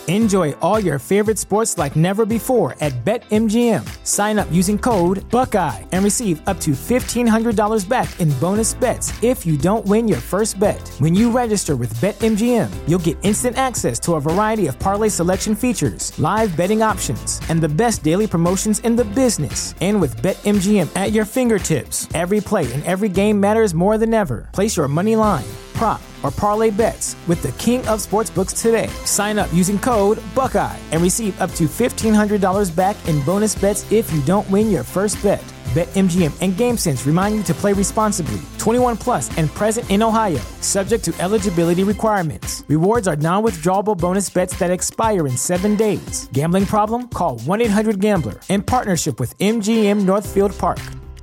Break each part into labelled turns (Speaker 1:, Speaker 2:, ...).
Speaker 1: Enjoy all your favorite sports like never before at BetMGM. Sign up using code Buckeye and receive up to $1,500 back in bonus bets if you don't win your first bet. When you register with BetMGM, you'll get instant access to a variety of parlay selection features, live betting options, and the best daily promotions in the business. And with BetMGM at your fingertips, every play and every game matters more than ever. Place your money line, prop, or parlay bets with the king of sportsbooks today. Sign up using code Buckeye and receive up to $1,500 back in bonus bets if you don't win your first bet. BetMGM and GameSense remind you to play responsibly. 21 plus and present in Ohio, subject to eligibility requirements. Rewards are non-withdrawable bonus bets that expire in 7 days. Gambling problem? Call 1-800-GAMBLER. In partnership with MGM Northfield Park.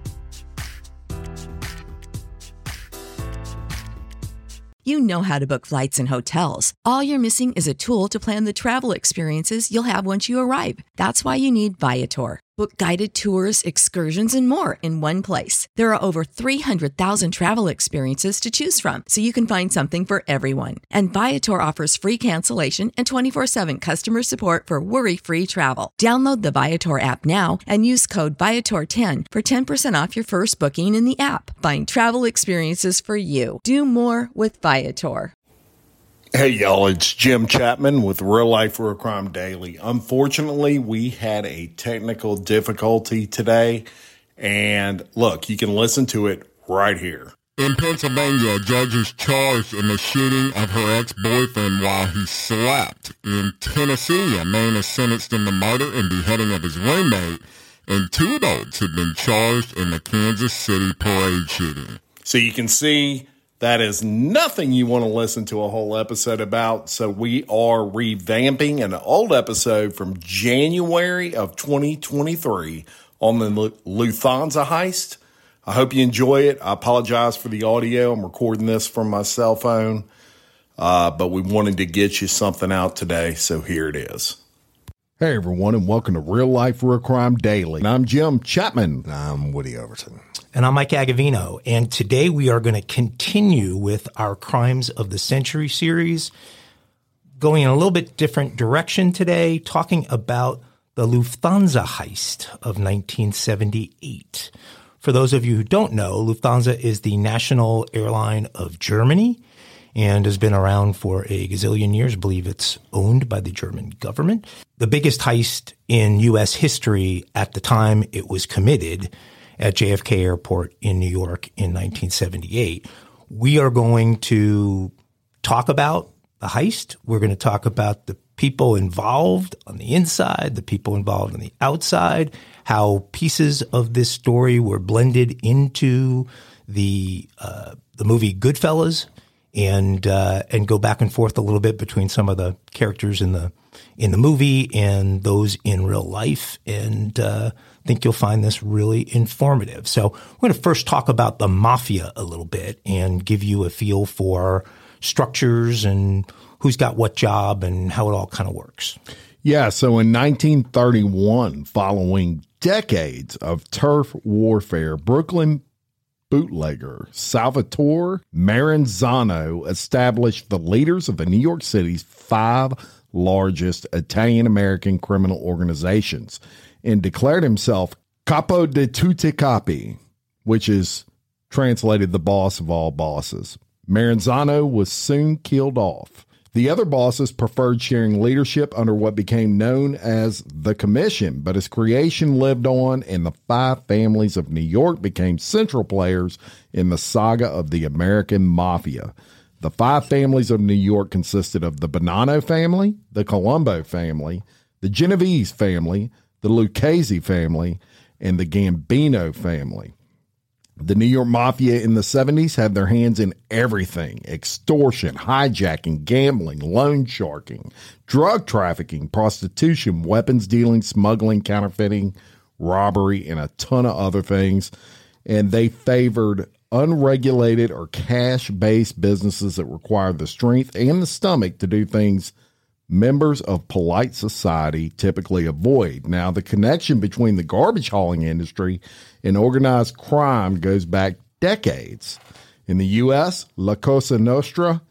Speaker 2: You know how to book flights and hotels. All you're missing is a tool to plan the travel experiences you'll have once you arrive. That's why you need Viator. Book guided tours, excursions, and more in one place. There are over 300,000 travel experiences to choose from, so you can find something for everyone. And Viator offers free cancellation and 24/7 customer support for worry-free travel. Download the Viator app now and use code Viator10 for 10% off your first booking in the app. Find travel experiences for you. Do more with Viator.
Speaker 3: Hey y'all, it's Jim Chapman with Real Life Real Crime Daily. Unfortunately, we had a technical difficulty today, and look, you can listen to it right here.
Speaker 4: In Pennsylvania, a judge is charged in the shooting of her ex-boyfriend while he slept. In Tennessee, a man is sentenced in the murder and beheading of his roommate, and 2 adults have been charged in the Kansas City parade shooting.
Speaker 3: So you can see that is nothing you want to listen to a whole episode about. So we are revamping an old episode from January of 2023 on the Lufthansa heist. I hope you enjoy it. I apologize for the audio. I'm recording this from my cell phone, but we wanted to get you something out today, so here it is. Hey, everyone, and welcome to Real Life Real Crime Daily. And I'm Jim Chapman.
Speaker 5: I'm Woody Overton.
Speaker 6: And I'm Mike Agavino. And today we are going to continue with our Crimes of the Century series, going in a little bit different direction today, talking about the Lufthansa heist of 1978. For those of you who don't know, Lufthansa is the national airline of Germany and has been around for a gazillion years. I believe it's owned by the German government. The biggest heist in U.S. history at the time it was committed at JFK Airport in New York in 1978. We are going to talk about the heist. We're going to talk about the people involved on the inside, the people involved on the outside, how pieces of this story were blended into the movie Goodfellas, and go back and forth a little bit between some of the characters in the movie and those in real life. And think you'll find this really informative. So we're going to first talk about the mafia a little bit and give you a feel for structures and who's got what job and how it all kind of works.
Speaker 3: Yeah, so in 1931, following decades of turf warfare, Brooklyn bootlegger Salvatore Maranzano established the leaders of the New York City's 5 largest Italian-American criminal organizations and declared himself capo di tutti capi, which is translated the boss of all bosses. Maranzano was soon killed off. The other bosses preferred sharing leadership under what became known as the Commission, but his creation lived on, and the 5 families of New York became central players in the saga of the American Mafia. The 5 families of New York consisted of the Bonanno family, the Colombo family, the Genovese family, the Lucchese family, and the Gambino family. The New York Mafia in the 70s had their hands in everything: extortion, hijacking, gambling, loan sharking, drug trafficking, prostitution, weapons dealing, smuggling, counterfeiting, robbery, and a ton of other things. And they favored unregulated or cash-based businesses that required the strength and the stomach to do things members of polite society typically avoid. Now, the connection between the garbage hauling industry and organized crime goes back decades. In the U.S., La Cosa Nostra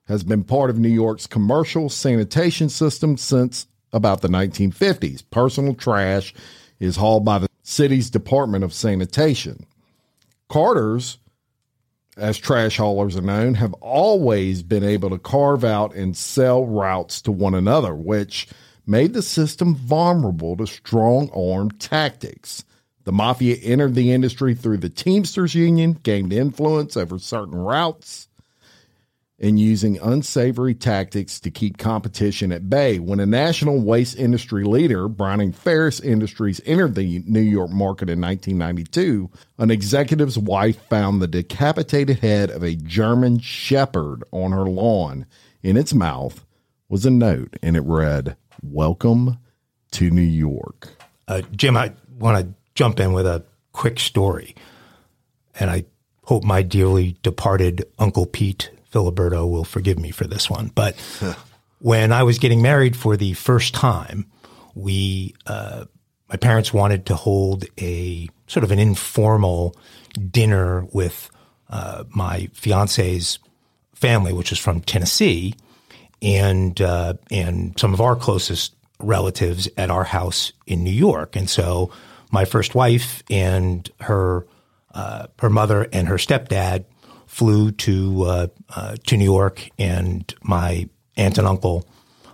Speaker 3: has been part of New York's commercial sanitation system since about the 1950s. Personal trash is hauled by the city's Department of Sanitation. Carters, as trash haulers are known, have always been able to carve out and sell routes to one another, which made the system vulnerable to strong-armed tactics. The mafia entered the industry through the Teamsters Union, gained influence over certain routes, and using unsavory tactics to keep competition at bay. When a national waste industry leader, Browning-Ferris Industries, entered the New York market in 1992, an executive's wife found the decapitated head of a German shepherd on her lawn. In its mouth was a note, and it read, "Welcome to New York."
Speaker 6: Jim, I want to jump in with a quick story, and I hope my dearly departed Uncle Pete Filiberto will forgive me for this one. But when I was getting married for the first time, my parents wanted to hold a sort of an informal dinner with my fiance's family, which was from Tennessee, and some of our closest relatives at our house in New York. And so my first wife and her mother and her stepdad flew to New York, and my aunt and uncle,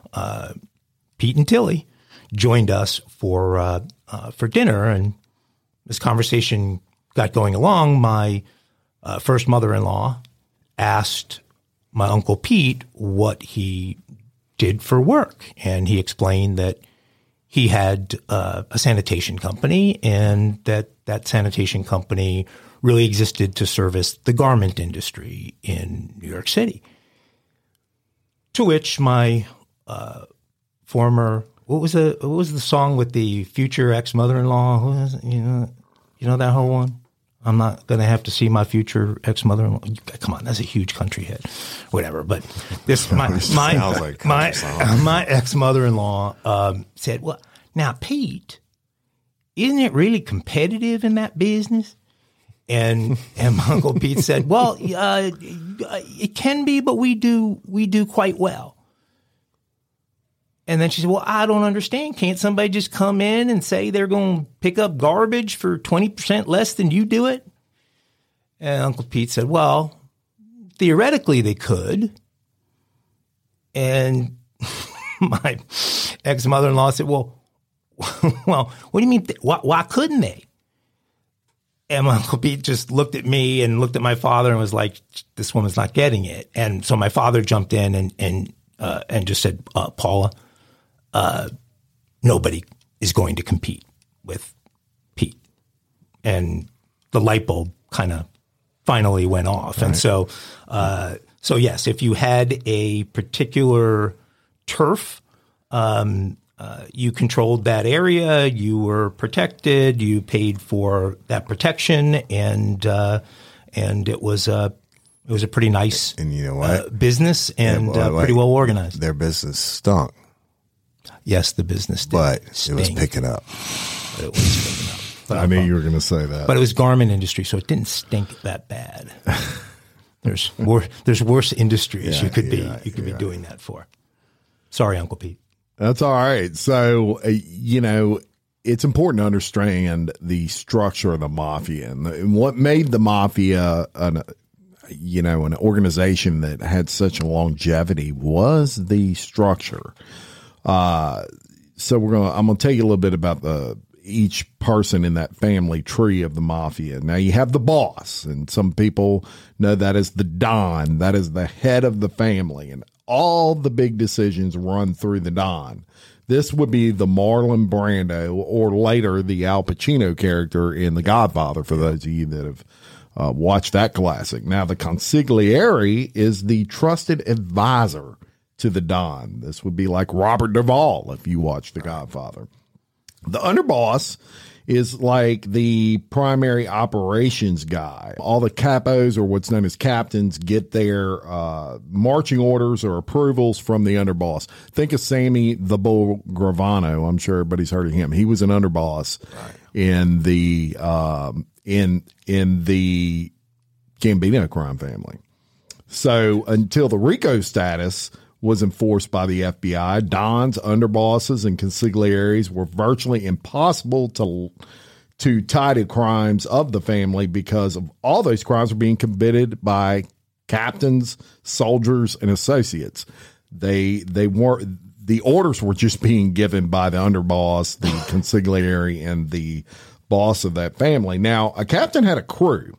Speaker 6: Pete and Tilly, joined us for dinner. And this conversation got going along. My first mother-in-law asked my Uncle Pete what he did for work, and he explained that he had a sanitation company, and that sanitation company really existed to service the garment industry in New York City. To which my former, what was the song with the future ex-mother-in-law? Who was it? You know that whole one? I'm not going to have to see my future ex-mother-in-law. Come on, that's a huge country hit. Whatever. But this, my ex-mother-in-law said, "Well, now, Pete, isn't it really competitive in that business?" And my Uncle Pete said, "Well, it can be, but we do quite well." And then she said, "Well, I don't understand. Can't somebody just come in and say they're going to pick up garbage for 20% less than you do it?" And Uncle Pete said, "Well, theoretically they could." And my ex-mother-in-law said, well, what do you mean? Why couldn't they? And my Uncle Pete just looked at me and looked at my father and was like, "This woman's not getting it." And so my father jumped in and just said, "Paula, nobody is going to compete with Pete." And the light bulb kind of finally went off. Right. And so yes, if you had a particular turf, you controlled that area, you were protected, you paid for that protection, and it was a pretty nice
Speaker 5: and you know what?
Speaker 6: Business and pretty well organized.
Speaker 5: Their business stunk.
Speaker 6: Yes, the business did.
Speaker 5: But
Speaker 6: stink.
Speaker 5: It was picking up.
Speaker 6: But it was picking up. But
Speaker 3: I knew you were going to say that.
Speaker 6: But it was garment industry, so it didn't stink that bad. There's worse industries you could be doing that for. Sorry, Uncle Pete.
Speaker 3: That's all right. So, it's important to understand the structure of the mafia and what made the mafia an organization that had such a longevity was the structure. So I'm going to tell you a little bit about each person in that family tree of the mafia. Now you have the boss, and some people know that as the Don. That is the head of the family, and all the big decisions run through the Don. This would be the Marlon Brando, or later the Al Pacino character in The Godfather, for those of you that have watched that classic. Now the consigliere is the trusted advisor to the Don. This would be like Robert Duvall if you watch The Godfather. The underboss is like the primary operations guy. All the capos, or what's known as captains, get their marching orders or approvals from the underboss. Think of Sammy the Bull Gravano. I'm sure everybody's heard of him. He was an underboss in the Gambino crime family. So until the RICO status was enforced by the FBI, dons, underbosses, and consigliaries were virtually impossible to tie to crimes of the family because of all those crimes were being committed by captains, soldiers, and associates. They weren't. The orders were just being given by the underboss, the consigliere, and the boss of that family. Now, a captain had a crew,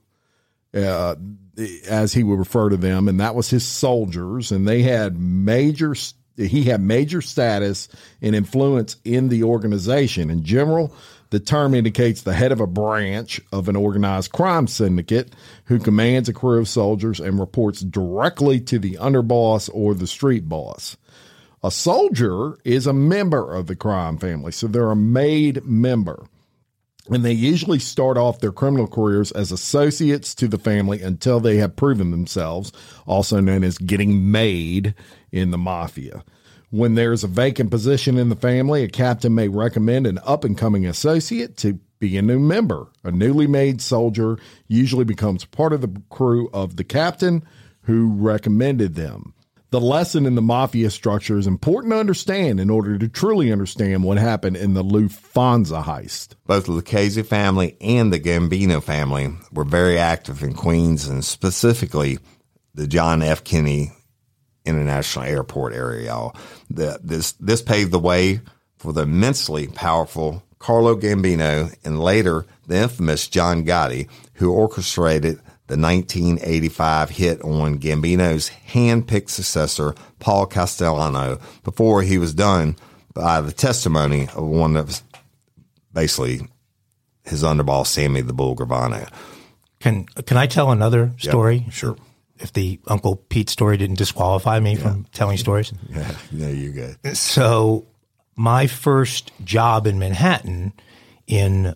Speaker 3: as he would refer to them, and that was his soldiers, and he had major status and influence in the organization. In general, the term indicates the head of a branch of an organized crime syndicate who commands a crew of soldiers and reports directly to the underboss or the street boss. A soldier is a member of the crime family, so they're a made member. And they usually start off their criminal careers as associates to the family until they have proven themselves, also known as getting made in the mafia. When there's a vacant position in the family, a captain may recommend an up-and-coming associate to be a new member. A newly made soldier usually becomes part of the crew of the captain who recommended them. The lesson in the mafia structure is important to understand in order to truly understand what happened in the Lufthansa heist.
Speaker 5: Both the Lucchese family and the Gambino family were very active in Queens, and specifically the John F. Kennedy International Airport area, y'all. This paved the way for the immensely powerful Carlo Gambino and later the infamous John Gotti, who orchestrated the 1985 hit on Gambino's hand-picked successor, Paul Castellano, before he was done by the testimony of one of basically his underboss, Sammy the Bull Gravano.
Speaker 6: Can I tell another story?
Speaker 5: Yep, sure.
Speaker 6: If the Uncle Pete story didn't disqualify me from telling stories.
Speaker 5: Yeah, no, you're good.
Speaker 6: So my first job in Manhattan in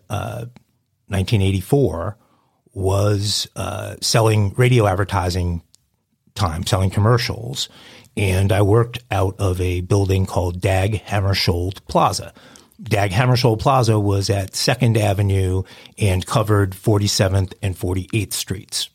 Speaker 6: 1984 was selling radio advertising time, selling commercials. And I worked out of a building called Dag Hammarskjöld Plaza. Dag Hammarskjöld Plaza was at 2nd Avenue and covered 47th and 48th Streets.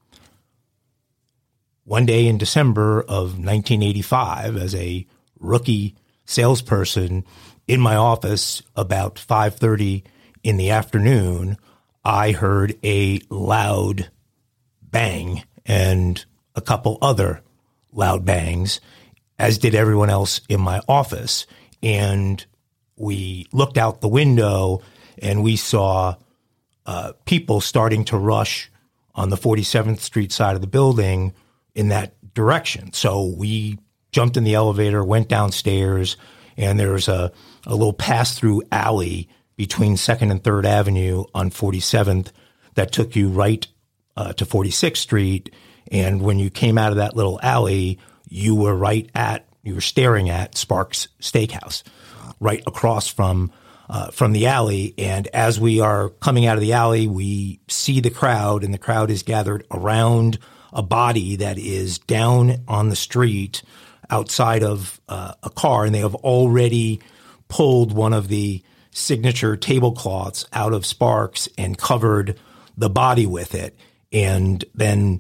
Speaker 6: One day in December of 1985, as a rookie salesperson in my office about 5:30 in the afternoon, I heard a loud bang and a couple other loud bangs, as did everyone else in my office. And we looked out the window and we saw people starting to rush on the 47th Street side of the building in that direction. So we jumped in the elevator, went downstairs, and there's a little pass-through alley between 2nd and 3rd Avenue on 47th that took you right to 46th Street. And when you came out of that little alley, you were staring at Sparks Steakhouse right across from the alley. And as we are coming out of the alley, we see the crowd, and the crowd is gathered around a body that is down on the street outside of a car, and they have already pulled one of the signature tablecloths out of Sparks and covered the body with it. And then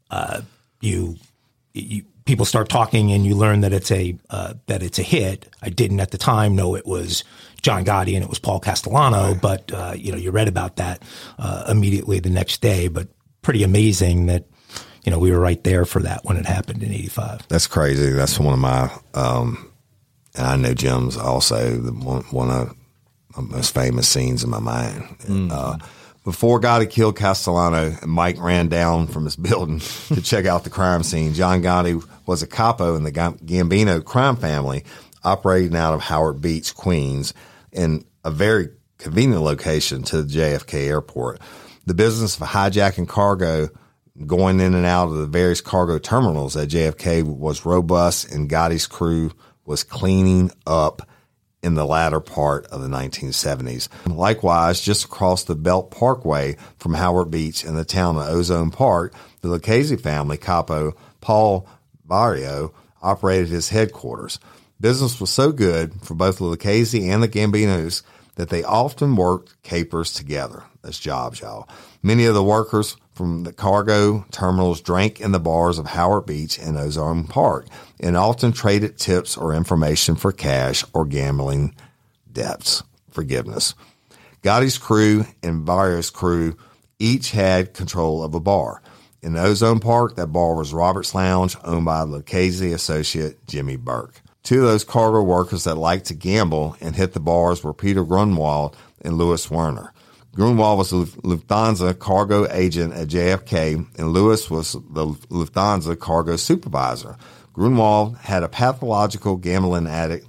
Speaker 6: people start talking, and you learn that it's a hit. I didn't at the time know it was John Gotti and it was Paul Castellano, but you read about that immediately the next day. But pretty amazing that we were right there for that when it happened in 85.
Speaker 5: That's crazy. That's one of my and I know Jim's also one of the most famous scenes in my mind. Before Gotti killed Castellano, and Mike ran down from his building to check out the crime scene. John Gotti was a capo in the Gambino crime family, operating out of Howard Beach, Queens, in a very convenient location to the JFK airport. The business of hijacking cargo, going in and out of the various cargo terminals at JFK was robust, and Gotti's crew was cleaning up in the latter part of the 1970s. Likewise, just across the Belt Parkway from Howard Beach in the town of Ozone Park, the Lucchese family capo Paul Barrio operated his headquarters. Business was so good for both the Lucchese and the Gambinos that they often worked capers together. That's jobs, y'all. Many of the workers from the cargo terminals drank in the bars of Howard Beach and Ozone Park and often traded tips or information for cash or gambling debts forgiveness. Gotti's crew and Barrios' crew each had control of a bar. In Ozone Park, that bar was Robert's Lounge, owned by Lucchese associate Jimmy Burke. Two of those cargo workers that liked to gamble and hit the bars were Peter Grunwald and Louis Werner. Grunwald was the Lufthansa cargo agent at JFK, and Louis was the Lufthansa cargo supervisor. Grunwald had a pathological gambling addict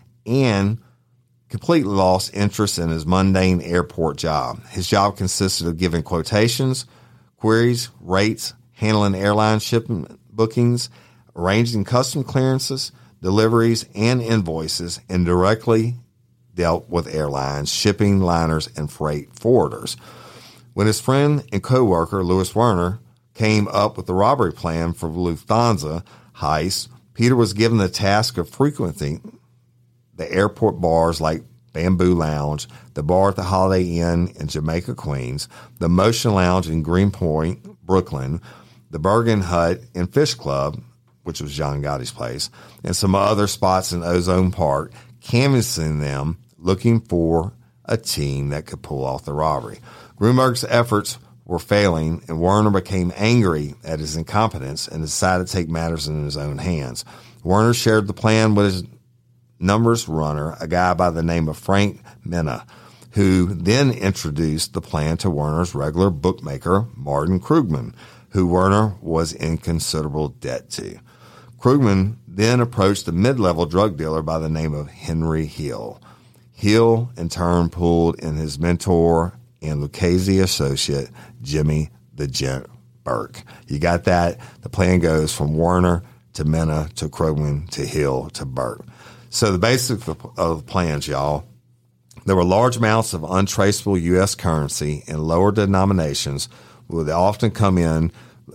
Speaker 5: and completely lost interest in his mundane airport job. His job consisted of giving quotations, queries, rates, handling airline shipping bookings, arranging custom clearances, deliveries, and invoices, and directly dealt with airlines, shipping liners, and freight forwarders. When his friend and co-worker, Louis Werner, came up with the robbery plan for Lufthansa heist, Peter was given the task of frequenting the airport bars like Bamboo Lounge, the bar at the Holiday Inn in Jamaica, Queens, the Motion Lounge in Greenpoint, Brooklyn, the Bergen Hut and Fish Club, which was John Gotti's place, and some other spots in Ozone Park, canvassing them, looking for a team that could pull off the robbery. Grunberg's efforts were failing, and Werner became angry at his incompetence and decided to take matters in his own hands. Werner shared the plan with his numbers runner, a guy by the name of Frank Minna, who then introduced the plan to Werner's regular bookmaker, Martin Krugman, who Werner was in considerable debt to. Krugman then approached a mid-level drug dealer by the name of Henry Hill. Hill, in turn, pulled in his mentor and Lucchese associate, Jimmy the Gent Burke. You got that? The plan goes from Werner to Minna to Krugman to Hill to Burke. So the basics of the plans, y'all, there were large amounts of untraceable U.S. currency in lower denominations would often come in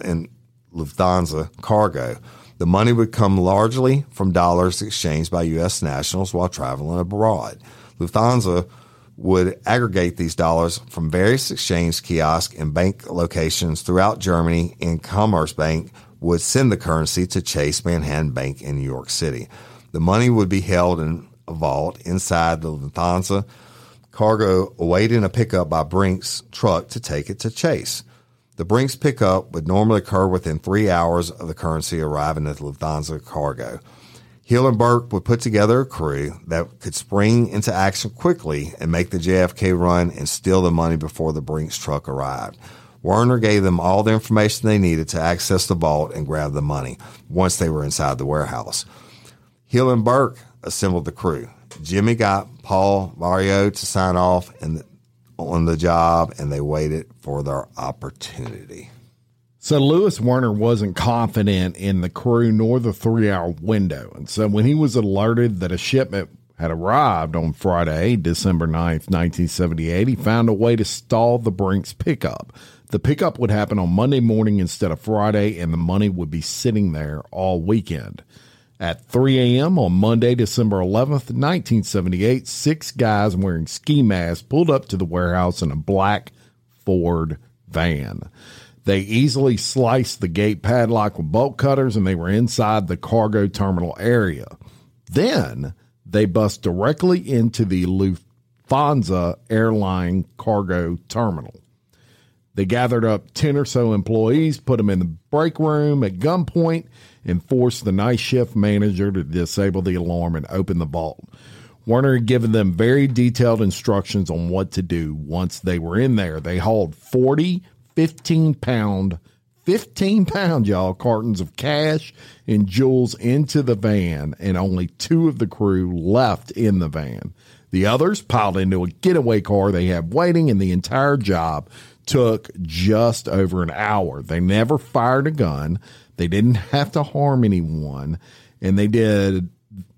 Speaker 5: Lufthansa cargo. The money would come largely from dollars exchanged by U.S. nationals while traveling abroad. Lufthansa would aggregate these dollars from various exchange kiosks and bank locations throughout Germany, and Commerzbank would send the currency to Chase Manhattan Bank in New York City. The money would be held in a vault inside the Lufthansa cargo, awaiting a pickup by Brink's truck to take it to Chase. The Brink's pickup would normally occur within 3 hours of the currency arriving at the Lufthansa cargo. Hill and Burke would put together a crew that could spring into action quickly and make the JFK run and steal the money before the Brink's truck arrived. Werner gave them all the information they needed to access the vault and grab the money once they were inside the warehouse. Hill and Burke assembled the crew. Jimmy got Paul Barrio to sign off on the job, and they waited for their opportunity.
Speaker 3: So Louis Werner wasn't confident in the crew nor the 3-hour window. And so when he was alerted that a shipment had arrived on Friday, December 9th, 1978, he found a way to stall the Brink's pickup. The pickup would happen on Monday morning instead of Friday, and the money would be sitting there all weekend. At 3 a.m. on Monday, December 11th, 1978, 6 guys wearing ski masks pulled up to the warehouse in a black Ford van. They easily sliced the gate padlock with bolt cutters, and they were inside the cargo terminal area. Then they bust directly into the Lufthansa airline cargo terminal. They gathered up 10 or so employees, put them in the break room at gunpoint, and forced the night shift manager to disable the alarm and open the vault. Werner had given them very detailed instructions on what to do once they were in there. They hauled 40 15-pound, y'all, cartons of cash and jewels into the van, and only 2 of the crew left in the van. The others piled into a getaway car they had waiting, and the entire job took just over an hour. They never fired a gun. They didn't have to harm anyone, and they did,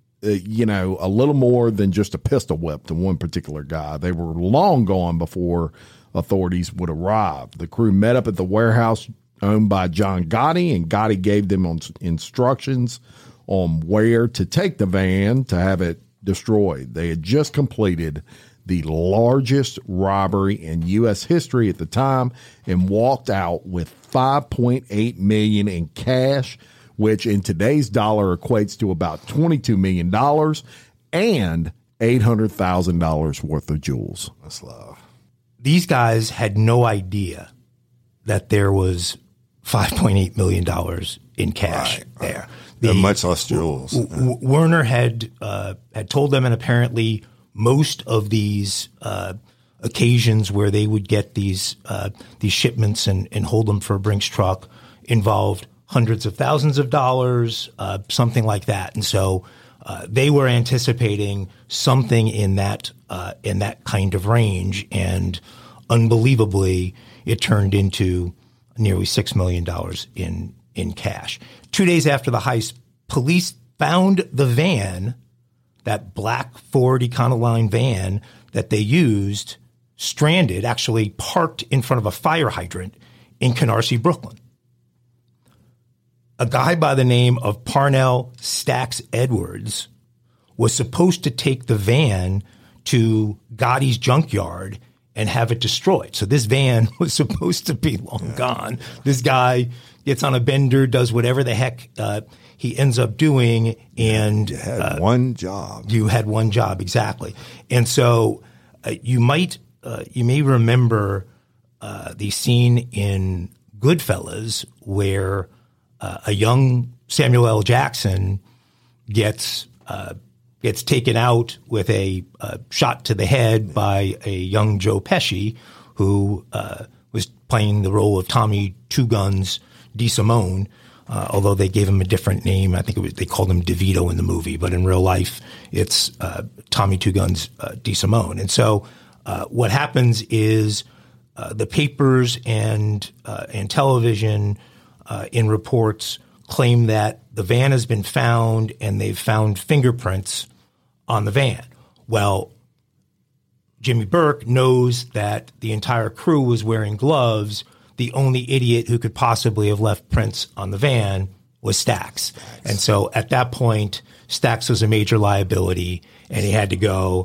Speaker 3: a little more than just a pistol whip to one particular guy. They were long gone before authorities would arrive. The crew met up at the warehouse owned by John Gotti, and Gotti gave them instructions on where to take the van to have it destroyed. They had just completed the largest robbery in U.S. history at the time, and walked out with $5.8 million in cash, which in today's dollar equates to about $22 million, and $800,000 worth of jewels.
Speaker 5: That's love.
Speaker 6: These guys had no idea that there was $5.8 million in cash there.
Speaker 5: Much less jewels.
Speaker 6: Werner had told them, and apparently most of these occasions where they would get these shipments and hold them for a Brinks truck involved hundreds of thousands of dollars, something like that. And so they were anticipating something in that kind of range, and unbelievably, it turned into nearly $6 million in cash. 2 days after the heist, police found the van, that black Ford Econoline van that they used, stranded, actually parked in front of a fire hydrant in Canarsie, Brooklyn. A guy by the name of Parnell Stacks Edwards was supposed to take the van to Gotti's junkyard and have it destroyed. So this van was supposed to be long gone. This guy gets on a bender, does whatever the heck he ends up doing, and
Speaker 5: you had one job.
Speaker 6: You had one job, exactly. And so you may remember the scene in Goodfellas where a young Samuel L. Jackson gets taken out with a shot to the head by a young Joe Pesci, who was playing the role of Tommy Two Guns DeSimone, although they gave him a different name. I think they called him DeVito in the movie, but in real life, it's Tommy Two Guns DeSimone. And so what happens is the papers and television in reports claim that the van has been found and they've found fingerprints on the van. Well, Jimmy Burke knows that the entire crew was wearing gloves. The only idiot who could possibly have left prints on the van was Stacks. And so at that point, Stacks was a major liability and he had to go.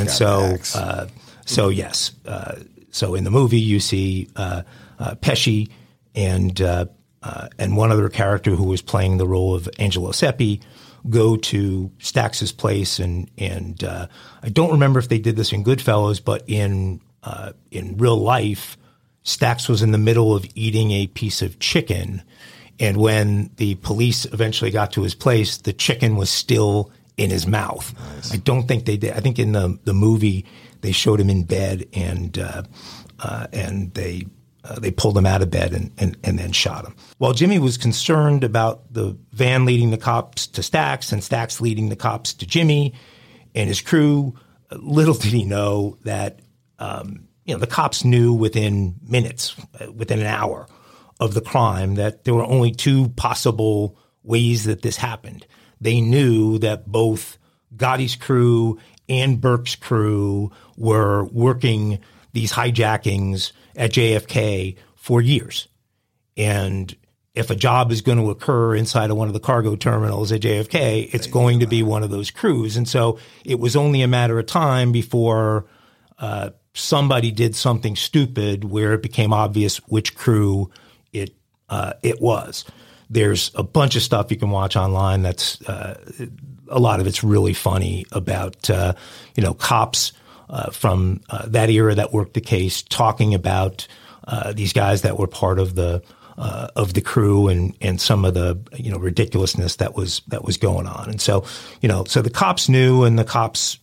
Speaker 6: So in the movie you see Pesci and one other character who was playing the role of Angelo Seppi go to Stax's place, and I don't remember if they did this in Goodfellas, but in real life, Stax was in the middle of eating a piece of chicken, and when the police eventually got to his place, the chicken was still in his mouth. Nice. I don't think they did. I think in the movie they showed him in bed, and they pulled him out of bed and then shot him. While Jimmy was concerned about the van leading the cops to Stacks and Stacks leading the cops to Jimmy and his crew, little did he know that the cops knew within minutes, within an hour of the crime, that there were only two possible ways that this happened. They knew that both Gotti's crew and Burke's crew were working these hijackings at JFK for years. And if a job is going to occur inside of one of the cargo terminals at JFK, it's going to be one of those crews. And so it was only a matter of time before somebody did something stupid where it became obvious which crew it was. There's a bunch of stuff you can watch online that's a lot of it's really funny about cops from that era that worked the case, talking about these guys that were part of the crew and some of the ridiculousness that was going on. And so so the cops knew, and the cops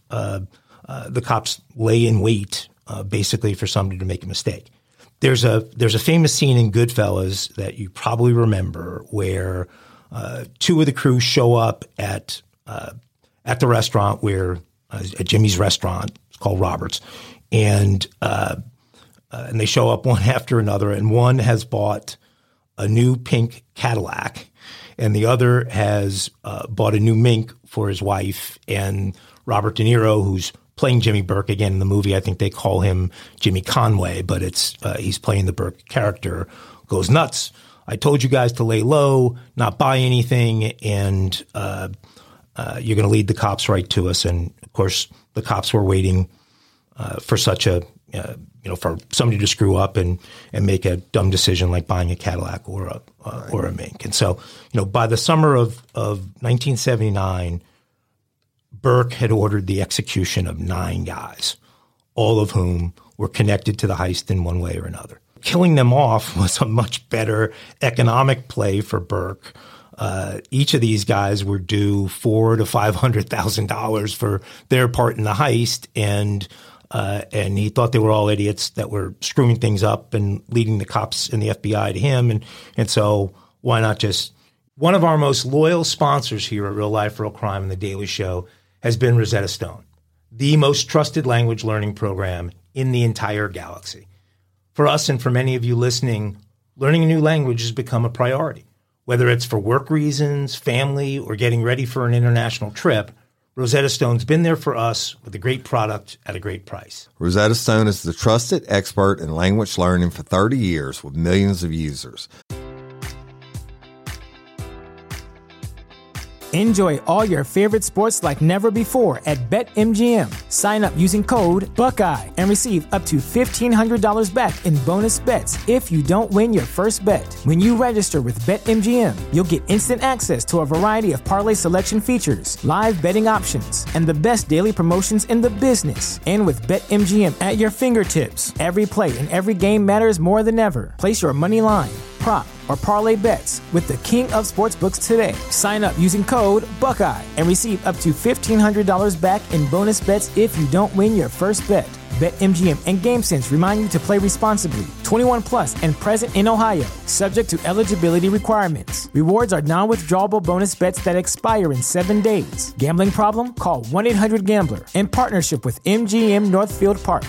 Speaker 6: lay in wait basically for somebody to make a mistake. There's a famous scene in Goodfellas that you probably remember where two of the crew show up at the restaurant at Jimmy's restaurant. Called Roberts, and they show up one after another, and one has bought a new pink Cadillac, and the other has bought a new mink for his wife. And Robert De Niro, who's playing Jimmy Burke again in the movie, I think they call him Jimmy Conway, but it's he's playing the Burke character, goes nuts. I told you guys to lay low, not buy anything, and you're going to lead the cops right to us. And of course, the cops were waiting for such a for somebody to screw up and make a dumb decision like buying a Cadillac or a Mink. And so, by the summer of 1979, Burke had ordered the execution of 9 guys, all of whom were connected to the heist in one way or another. Killing them off was a much better economic play for Burke. Each of these guys were due $400,000 to $500,000 for their part in the heist, and he thought they were all idiots that were screwing things up and leading the cops and the FBI to him. And so why not just – one of our most loyal sponsors here at Real Life, Real Crime and The Daily Show has been Rosetta Stone, the most trusted language learning program in the entire galaxy. For us and for many of you listening, learning a new language has become a priority. Whether it's for work reasons, family, or getting ready for an international trip, Rosetta Stone's been there for us with a great product at a great price.
Speaker 5: Rosetta Stone is the trusted expert in language learning for 30 years with millions of users.
Speaker 1: Enjoy all your favorite sports like never before at BetMGM. Sign up using code Buckeye and receive up to $1,500 back in bonus bets if you don't win your first bet. When you register with BetMGM, you'll get instant access to a variety of parlay selection features, live betting options, and the best daily promotions in the business. And with BetMGM at your fingertips, every play and every game matters more than ever. Place your money line, prop, or parlay bets with the king of sportsbooks today. Sign up using code Buckeye and receive up to $1,500 back in bonus bets if you don't win your first bet. BetMGM and GameSense remind you to play responsibly. 21 plus and present in Ohio, subject to eligibility requirements. Rewards are non-withdrawable bonus bets that expire in 7 days. Gambling problem? Call 1-800-GAMBLER. In partnership with MGM Northfield Park.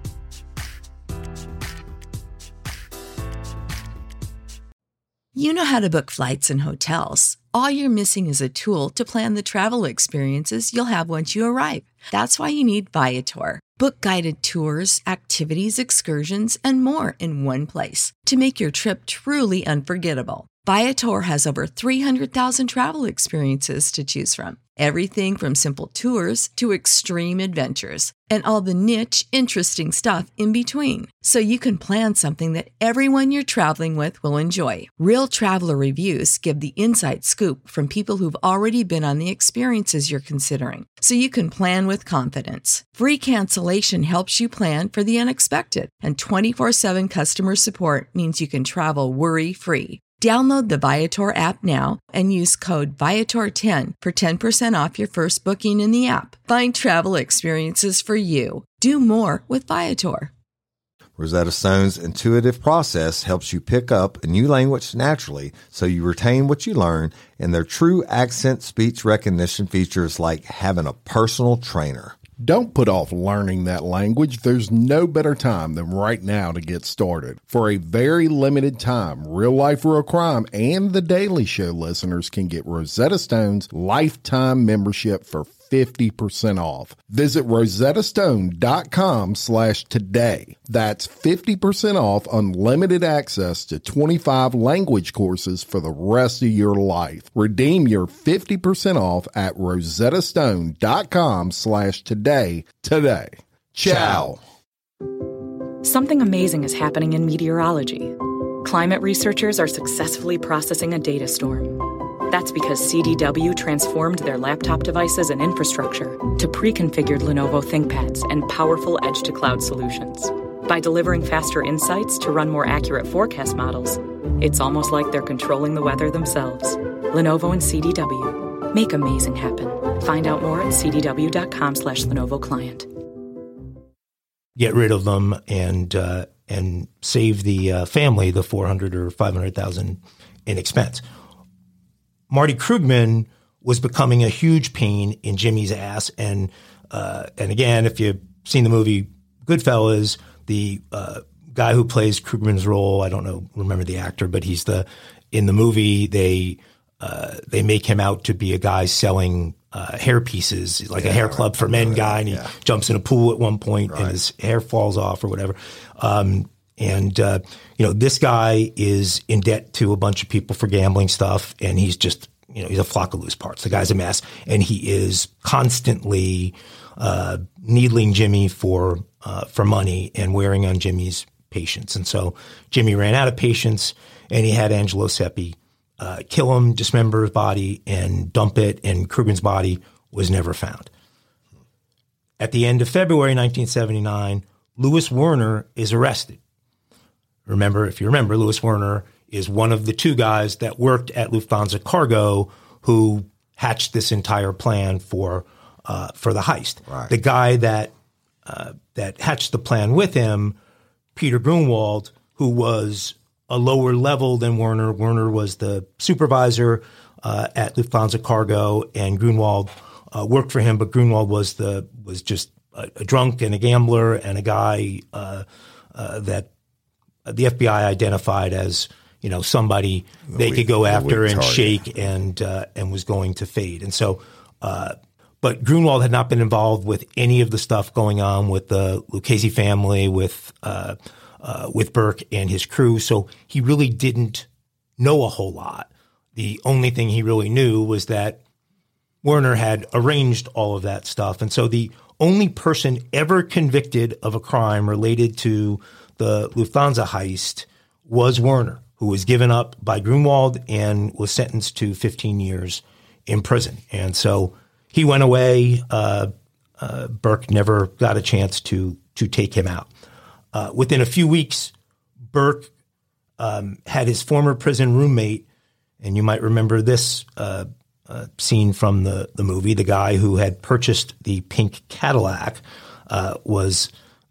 Speaker 2: You know how to book flights and hotels. All you're missing is a tool to plan the travel experiences you'll have once you arrive. That's why you need Viator. Book guided tours, activities, excursions, and more in one place to make your trip truly unforgettable. Viator has over 300,000 travel experiences to choose from. Everything from simple tours to extreme adventures and all the niche, interesting stuff in between. So you can plan something that everyone you're traveling with will enjoy. Real traveler reviews give the inside scoop from people who've already been on the experiences you're considering. So you can plan with confidence. Free cancellation helps you plan for the unexpected. And 24/7 customer support means you can travel worry-free. Download the Viator app now and use code Viator10 for 10% off your first booking in the app. Find travel experiences for you. Do more with Viator.
Speaker 5: Rosetta Stone's intuitive process helps you pick up a new language naturally so you retain what you learn, and their true accent speech recognition features like having a personal trainer.
Speaker 3: Don't put off learning that language. There's no better time than right now to get started. For a very limited time, Real Life, Real Crime and The Daily Show listeners can get Rosetta Stone's lifetime membership for 50% off. Visit rosettastone.com/today. That's 50% off unlimited access to 25 language courses for the rest of your life. Redeem your 50% off at rosettastone.com/today today. Ciao.
Speaker 7: Something amazing is happening in meteorology. Climate researchers are successfully processing a data storm. That's because CDW transformed their laptop devices and infrastructure to pre-configured Lenovo ThinkPads and powerful edge-to-cloud solutions. By delivering faster insights to run more accurate forecast models, it's almost like they're controlling the weather themselves. Lenovo and CDW. Make amazing happen. Find out more at cdw.com/Lenovo Client.
Speaker 6: Get rid of them and save the family the $400,000 or $500,000 in expense. Marty Krugman was becoming a huge pain in Jimmy's ass, and again, if you've seen the movie Goodfellas, the guy who plays Krugman's role, I don't remember the actor, but he's in the movie they make him out to be a guy selling hair pieces, like a hair club for men guy, and he jumps in a pool at one point and his hair falls off or whatever. This guy is in debt to a bunch of people for gambling stuff, and he's just, he's a flock of loose parts. The guy's a mess, and he is constantly needling Jimmy for money and wearing on Jimmy's patience. And so Jimmy ran out of patience, and he had Angelo Seppi kill him, dismember his body, and dump it, and Krugen's body was never found. At the end of February 1979, Louis Werner is arrested. If you remember, Louis Werner is one of the two guys that worked at Lufthansa Cargo who hatched this entire plan for the heist.
Speaker 5: Right.
Speaker 6: The guy that hatched the plan with him, Peter Grunwald, who was a lower level than Werner. Werner was the supervisor at Lufthansa Cargo, and Grunwald worked for him. But Grunwald was just a drunk and a gambler and a guy that the FBI identified as somebody they could go after and shake and was going to fade. And so, but Grunwald had not been involved with any of the stuff going on with the Lucchese family, with Burke and his crew. So he really didn't know a whole lot. The only thing he really knew was that Werner had arranged all of that stuff. And so the only person ever convicted of a crime related to the Lufthansa heist was Werner, who was given up by Grunwald and was sentenced to 15 years in prison. And so he went away. Burke never got a chance to take him out. Within a few weeks, Burke had his former prison roommate, and you might remember this scene from the movie. The guy who had purchased the pink Cadillac was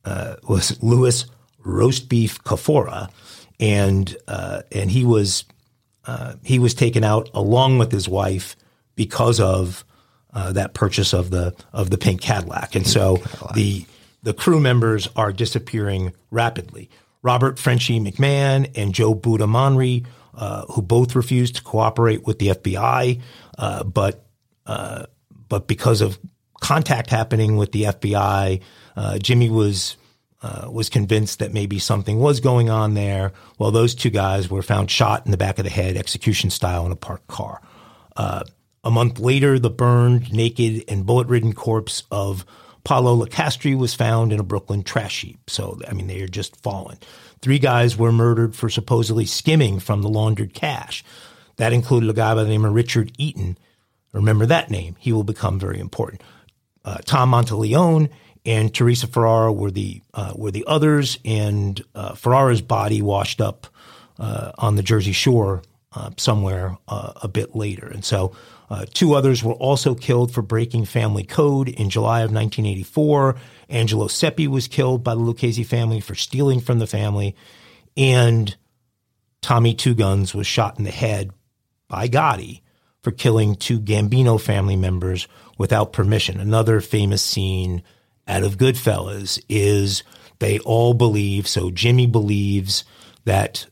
Speaker 6: Louis Roastbeef Kafora, and he was taken out along with his wife because of that purchase of the pink Cadillac, and so the crew members are disappearing rapidly. Robert Frenchie McMahon and Joe Buddha Monry, who both refused to cooperate with the FBI, but because of contact happening with the FBI, Jimmy was convinced that maybe something was going on there. Well, those two guys were found shot in the back of the head, execution style, in a parked car. A month later, the burned, naked, and bullet-ridden corpse of Paolo Lacastri was found in a Brooklyn trash heap. So, they are just fallen. 3 guys were murdered for supposedly skimming from the laundered cash. That included a guy by the name of Richard Eaton. Remember that name. He will become very important. Tom Monteleone and Teresa Ferrara were the others, and Ferrara's body washed up on the Jersey Shore somewhere a bit later. And so 2 others were also killed for breaking family code in July of 1984. Angelo Seppi was killed by the Lucchese family for stealing from the family, and Tommy Two Guns was shot in the head by Gotti for killing 2 Gambino family members without permission. Another famous scene out of Goodfellas is they all believe, so Jimmy believes that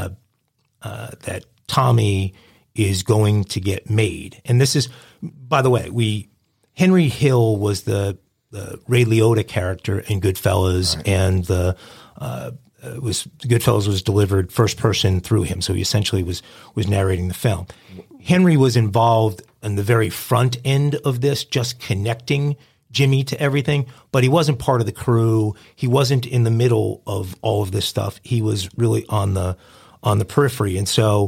Speaker 6: Tommy is going to get made. And this is, by the way, Henry Hill was the Ray Liotta character in Goodfellas, right. And Goodfellas was delivered first person through him, so he essentially was narrating the film. Henry was involved in the very front end of this, just connecting Jimmy to everything, but he wasn't part of the crew. He wasn't in the middle of all of this stuff. He was really on the periphery, and so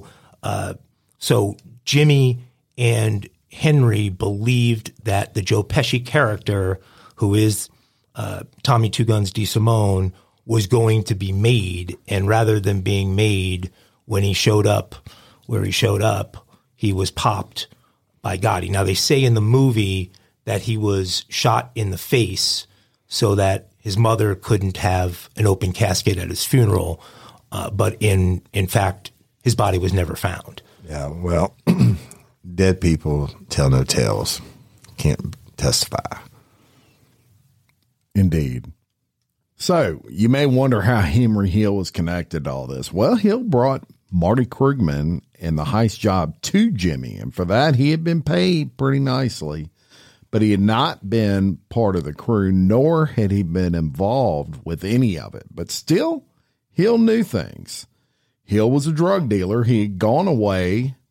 Speaker 6: Jimmy and Henry believed that the Joe Pesci character, who is Tommy Two Guns DeSimone, was going to be made, and rather than being made when he showed up where he showed up, he was popped by Gotti. Now, they say in the movie that he was shot in the face so that his mother couldn't have an open casket at his funeral, but in fact, his body was never found.
Speaker 5: Yeah, well, dead people tell no tales. Can't testify.
Speaker 3: Indeed. So you may wonder how Henry Hill was connected to all this. Well, Hill brought Marty Krugman and the heist job to Jimmy, and for that he had been paid pretty nicely, but he had not been part of the crew, nor had he been involved with any of it. But still, Hill knew things. Hill was a drug dealer. He had gone away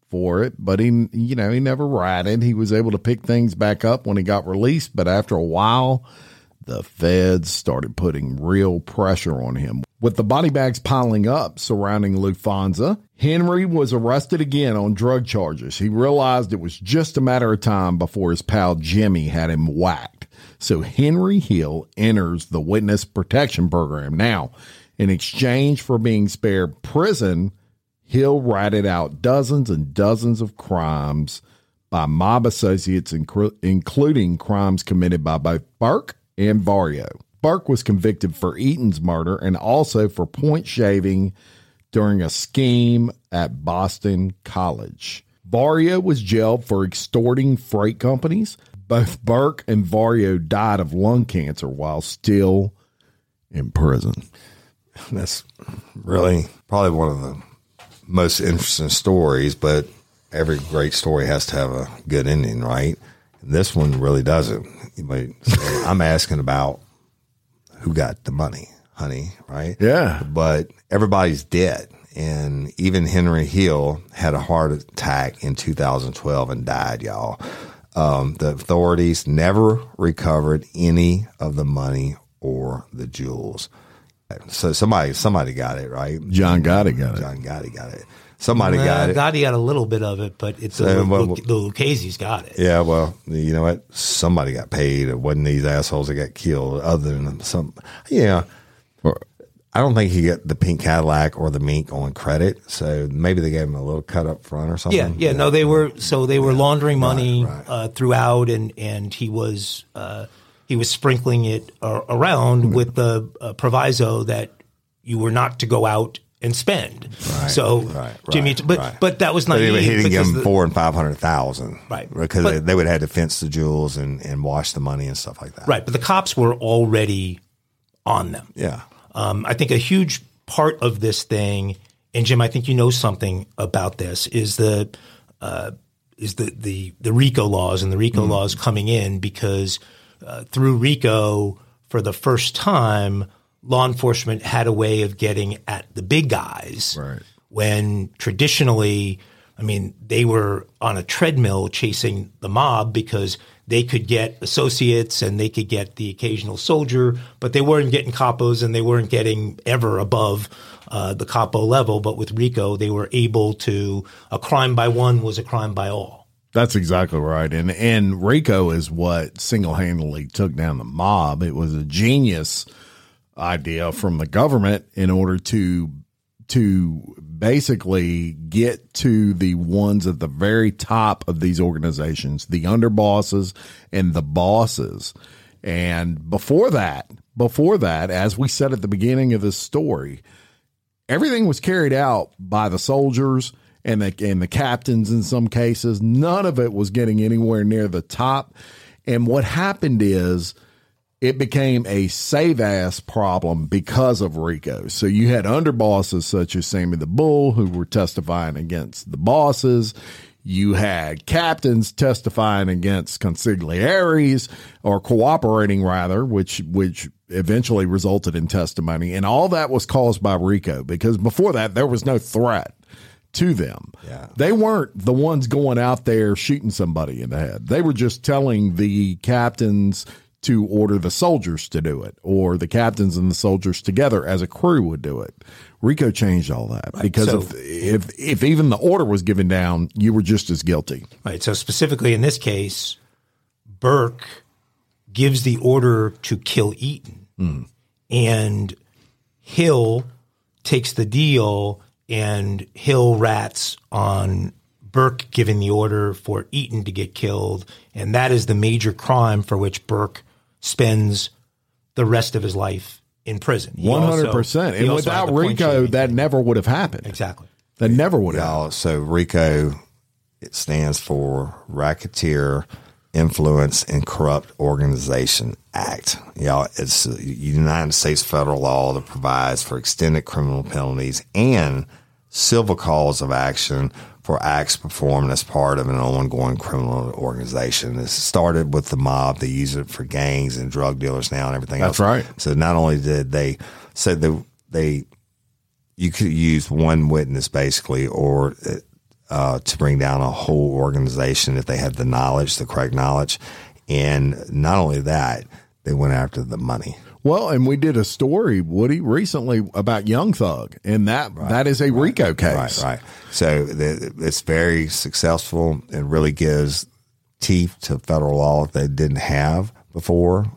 Speaker 3: for it, but he never ratted. He was able to pick things back up when he got released, but after a while, the feds started putting real pressure on him. With the body bags piling up surrounding Lufthansa, Henry was arrested again on drug charges. He realized it was just a matter of time before his pal Jimmy had him whacked. So Henry Hill enters the Witness Protection Program. Now, in exchange for being spared prison, Hill ratted out dozens and dozens of crimes by mob associates, including crimes committed by both Burke and Vario. Burke was convicted for Eaton's murder and also for point shaving during a scheme at Boston College. Vario was jailed for extorting freight companies. Both Burke and Vario died of lung cancer while still in prison.
Speaker 5: That's really probably one of the most interesting stories, but every great story has to have a good ending, right? This one really doesn't. I'm asking about who got the money, honey, right?
Speaker 3: Yeah.
Speaker 5: But everybody's dead. And even Henry Hill had a heart attack in 2012 and died, y'all. The authorities never recovered any of the money or the jewels. So somebody got it, right?
Speaker 3: John Gotti got it.
Speaker 5: John Gotti got it. Somebody got it.
Speaker 6: Gotti got a little bit of it, but it's the Lucchese's got it.
Speaker 5: Yeah, well, you know what? Somebody got paid. It wasn't these assholes that got killed. Other than some, yeah. I don't think he got the pink Cadillac or the mink on credit. So maybe they gave him a little cut up front or something.
Speaker 6: Yeah. No, they were laundering money throughout, and he was sprinkling it around with the proviso that you were not to go out and spend. Jimmy, but that was naive.
Speaker 5: But he didn't give them $400,000 and $500,000,
Speaker 6: right?
Speaker 5: Because they would have had to fence the jewels and wash the money and stuff like that.
Speaker 6: Right, but the cops were already on them.
Speaker 5: Yeah,
Speaker 6: I think a huge part of this thing, and Jim, I think you know something about this, is the RICO laws and the RICO laws coming in because through RICO, for the first time, law enforcement had a way of getting at the big guys,
Speaker 3: right,
Speaker 6: when traditionally, I mean, they were on a treadmill chasing the mob because they could get associates and they could get the occasional soldier, but they weren't getting capos and they weren't getting ever above the capo level. But with RICO, they were able to – a crime by one was a crime by all.
Speaker 3: That's exactly right. And RICO is what single-handedly took down the mob. It was a genius idea from the government in order to basically get to the ones at the very top of these organizations, the underbosses and the bosses. And before that, as we said at the beginning of this story, everything was carried out by the soldiers and the captains in some cases. None of it was getting anywhere near the top. And what happened is it became a save-ass problem because of RICO. So you had underbosses such as Sammy the Bull who were testifying against the bosses. You had captains testifying against consiglieres, or cooperating rather, which eventually resulted in testimony. And all that was caused by RICO because before that there was no threat to them.
Speaker 5: Yeah.
Speaker 3: They weren't the ones going out there shooting somebody in the head. They were just telling the captains to order the soldiers to do it, or the captains and the soldiers together as a crew would do it. RICO changed all that because if even the order was given down, you were just as guilty.
Speaker 6: Right. So specifically in this case, Burke gives the order to kill Eaton, and Hill takes the deal, and Hill rats on Burke giving the order for Eaton to get killed, and that is the major crime for which Burke spends the rest of his life in prison.
Speaker 3: 100%. And without RICO, that never would have happened.
Speaker 6: Exactly.
Speaker 3: That never would have happened.
Speaker 5: So RICO, it stands for Racketeer Influence and Corrupt Organization Act. It's a United States federal law that provides for extended criminal penalties and civil cause of action for acts performed as part of an ongoing criminal organization. This started with the mob. They use it for gangs and drug dealers now and everything else.
Speaker 3: That's right.
Speaker 5: So not only did they said that you could use one witness basically, or to bring down a whole organization if they had the knowledge, the correct knowledge. And not only that, they went after the money.
Speaker 3: Well, and we did a story, Woody, recently about Young Thug, and that is a RICO case.
Speaker 5: Right. So it's very successful and really gives teeth to federal law that they didn't have before.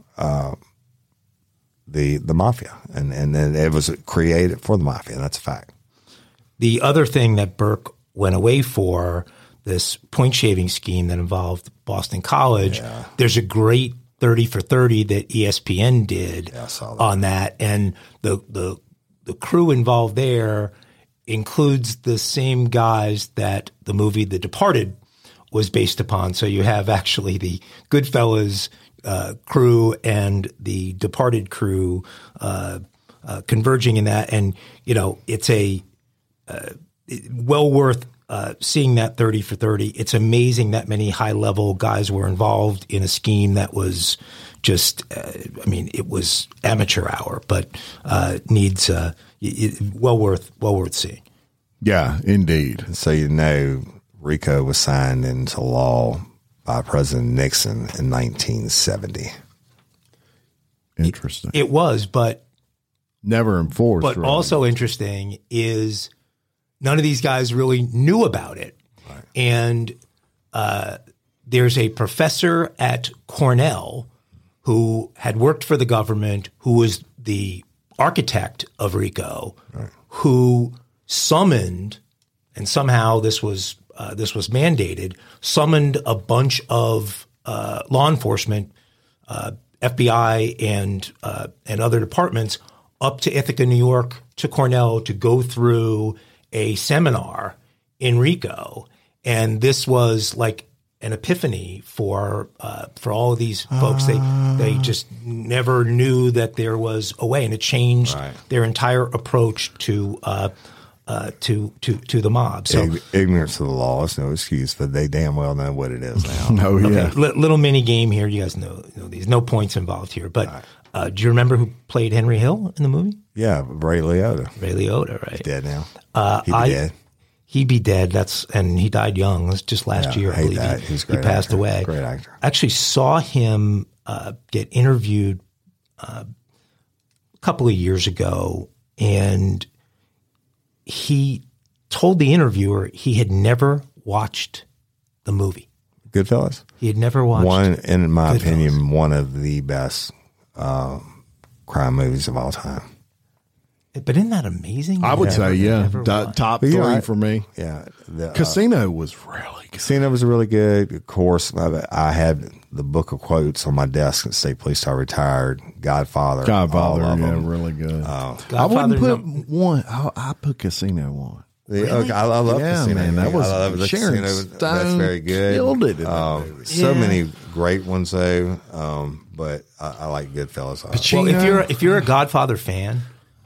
Speaker 5: The mafia, and then it was created for the mafia. That's a fact.
Speaker 6: The other thing that Burke went away for, this point shaving scheme that involved Boston College. Yeah. There's a great 30 for 30 that ESPN did on that, and the crew involved there includes the same guys that the movie The Departed was based upon. So you have actually the Goodfellas crew and the Departed crew converging in that, and it's a well worth seeing that 30 for 30. It's amazing that many high level guys were involved in a scheme that was just, it was amateur hour, but needs well worth seeing.
Speaker 3: Yeah, indeed.
Speaker 5: So RICO was signed into law by President Nixon in 1970.
Speaker 3: Interesting.
Speaker 6: It was, but
Speaker 3: never enforced.
Speaker 6: But really. Also interesting is none of these guys really knew about it. Right. And there's a professor at Cornell who had worked for the government, who was the architect of RICO, right, who summoned, and somehow this was mandated, summoned a bunch of law enforcement, FBI and other departments up to Ithaca, New York, to Cornell to go through a seminar in RICO. And this was like an epiphany for all of these folks. They just never knew that there was a way, and it changed their entire approach to the mob. So
Speaker 5: ignorance of the law is no excuse, but they damn well know what it is now.
Speaker 3: Oh, yeah.
Speaker 6: Okay. Little mini game here. You guys know these. No points involved here. But do you remember who played Henry Hill in the movie?
Speaker 5: Yeah, Ray Liotta.
Speaker 6: Ray Liotta, right?
Speaker 5: He's dead now. He'd be dead.
Speaker 6: He'd be dead. And he died young. It was just last year, I believe.
Speaker 5: That.
Speaker 6: He passed away.
Speaker 5: Great actor.
Speaker 6: I actually saw him get interviewed a couple of years ago, and he told the interviewer he had never watched the movie.
Speaker 5: Goodfellas?
Speaker 6: He had never watched
Speaker 5: in my opinion, one of the best crime movies of all time.
Speaker 6: But isn't that amazing?
Speaker 3: I would say, top three for me.
Speaker 5: Yeah.
Speaker 3: Casino was really good.
Speaker 5: Casino was really good. Of course, I had the book of quotes on my desk at State Police till I retired. Godfather,
Speaker 3: really good. I wouldn't put one. I put Casino one.
Speaker 5: Really? Okay, I love Casino.
Speaker 3: Man, that was
Speaker 5: I love
Speaker 3: Sharon
Speaker 5: Casino.
Speaker 3: Stone.
Speaker 5: That's very good.
Speaker 3: Killed it.
Speaker 5: So many great ones though. But I like Goodfellas.
Speaker 6: Well, if you're a Godfather fan,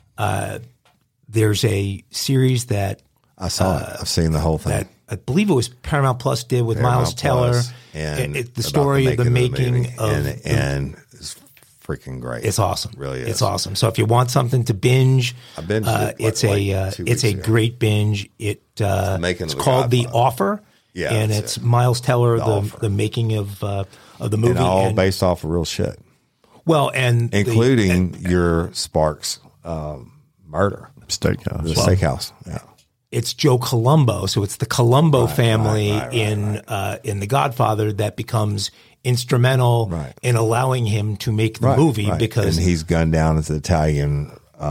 Speaker 6: there's a series that
Speaker 5: I saw. I've seen the whole thing.
Speaker 6: That I believe it was Paramount Plus did with Miles Teller,
Speaker 5: and
Speaker 6: the story of the making of
Speaker 5: and it's freaking great.
Speaker 6: It's awesome.
Speaker 5: It really is.
Speaker 6: It's awesome. So if you want something to binge, it's a great binge. It's called The Offer. Yeah, and it's Miles Teller, the making of the movie,
Speaker 5: and all based off of real shit.
Speaker 6: Well, and
Speaker 5: including your Sparks murder,
Speaker 3: steakhouse,
Speaker 5: the steakhouse. Yeah,
Speaker 6: it's Joe Colombo, so it's the Colombo family in The Godfather that becomes instrumental in allowing him to make the movie because
Speaker 5: he's gunned down as the Italian.